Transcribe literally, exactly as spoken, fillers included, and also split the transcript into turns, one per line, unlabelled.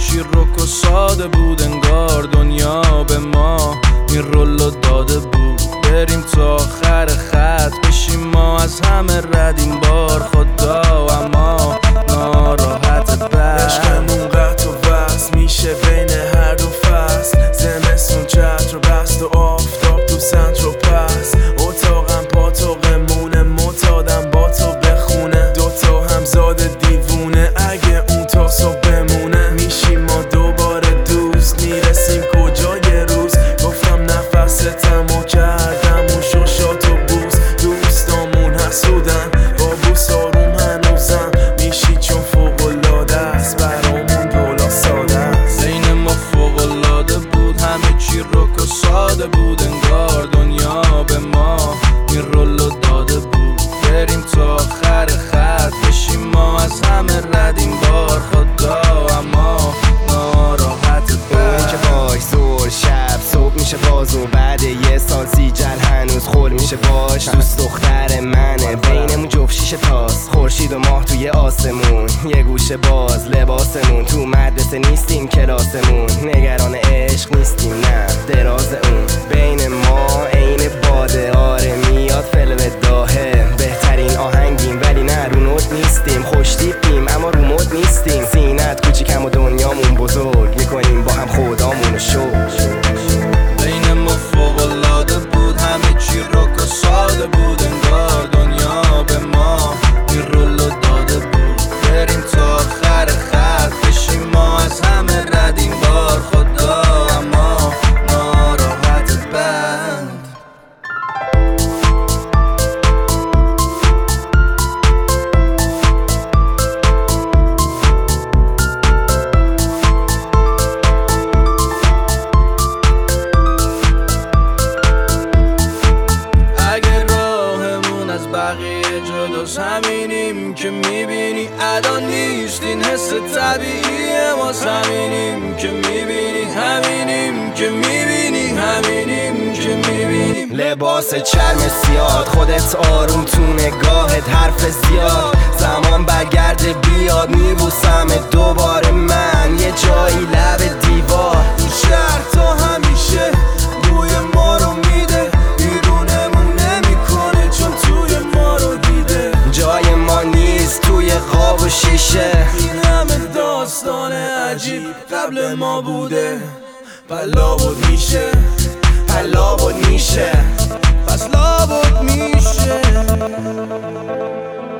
چی رک و ساده بود، انگار دنیا به ما این رولو داده بود. بریم تا آخر خط بشیم ما از همه رد این بار خدا، اما ناراحت بر
عشقمون قطع و وصل میشه بین هر دو فصل. زمستون چتر بست و آفتاب تو سنتر و پس. اتاقم پاتوقمونه معتادم با تو بخونه. دوتا همزاد دیوونه اگه اون تا صبح بمونه. میشیم ما دوباره دوست، میرسیم کجا یه روز. گفتم نفستم و کردم اون شوشات و بوس. دوستامون حسودن با بوس آروم هنوزم میشی چون فوق‌العاده است برامون دولا ساده است.
بین ما فوق‌العاده بود، همه چی رک و ساده بود، انگار دنیا به ما این رولو داده بود. بریم تا آخر خط بشیم ما از همه رد این بار خدا، اما ناراحت بر
اون که باش زور شب صبح میشه باز و بعد یه سال سیجل هنوز خول میشه باش. دوست دختر منه بینمون جفت شیشه تاست، خورشید و ماه توی آسمون، یه گوشه باز لباسمون. تو مدرسه نیستیم کلاسمون، نگران عشق نیستیم نه دراز اون. بین ما عین باده آره میاد فلو داهه. بهترین آهنگیم ولی نه رو نوت نیستیم. خوش تیپیم اما رو مود نیستیم. سینت کوچیکم و دنیامون بزرگ، میکنیم با هم خدامونو شکر.
بین ما فوق‌العاده بود، همه چی رک و ساده بود، انگار دنیا به ما این رولو داده بود. بریم تا آخر خط بشیم ما از همه رد این بار خدا، اما ناراحت بند. بقیه جداست همینیم که میبینی ادا نیست، این حس طبیعیه ما همینیم که میبینی، همینیم که میبینی، همینیم که میبینیم.
لباس چرم سیاد خودت آروم تو نگاهت حرف زیاد. زمان برگرده بیاد میبوسم دوباره من یه جایی لب دیوار.
این شهر تا همیشه بوی ما رو میده، بیرونمون نمیکنه چون توی ما رو دیده.
جای ما نیست توی خواب و شیشه.
این همه داستان عجیب قبل ما بوده، پلا بود میشه
پلا بود میشه
پس لابد میشه.